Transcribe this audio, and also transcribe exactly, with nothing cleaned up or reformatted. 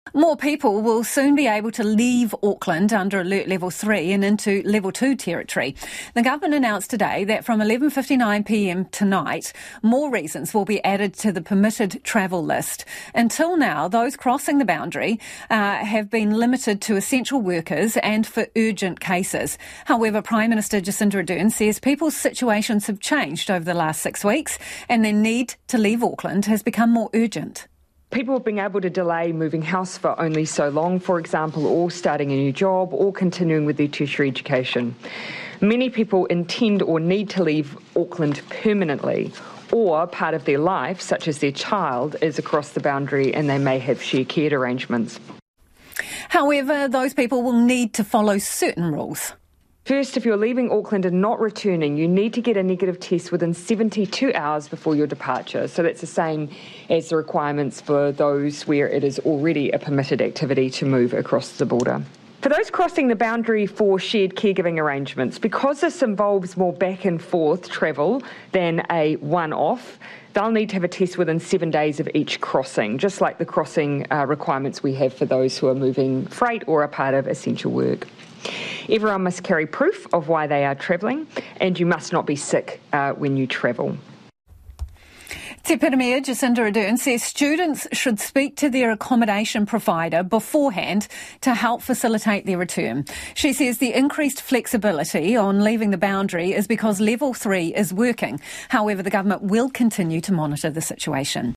More people will soon be able to leave Auckland under Alert Level three and into Level two territory. The government announced today that from eleven fifty-nine p m tonight, more reasons will be added to the permitted travel list. Until now, those crossing the boundary uh, have been limited to essential workers and for urgent cases. However, Prime Minister Jacinda Ardern says people's situations have changed over the last six weeks and their need to leave Auckland has become more urgent. People have been able to delay moving house for only so long, for example, or starting a new job or continuing with their tertiary education. Many people intend or need to leave Auckland permanently, or part of their life, such as their child, is across the boundary and they may have share care arrangements. However, those people will need to follow certain rules. First, if you're leaving Auckland and not returning, you need to get a negative test within seventy-two hours before your departure. So that's the same as the requirements for those where it is already a permitted activity to move across the border. For those crossing the boundary for shared caregiving arrangements, because this involves more back and forth travel than a one-off, they'll need to have a test within seven days of each crossing, just like the crossing uh, requirements we have for those who are moving freight or are part of essential work. Everyone must carry proof of why they are travelling, and you must not be sick uh, when you travel. Te Premier Jacinda Ardern says students should speak to their accommodation provider beforehand to help facilitate their return. She says the increased flexibility on leaving the boundary is because Level three is working. However, the government will continue to monitor the situation.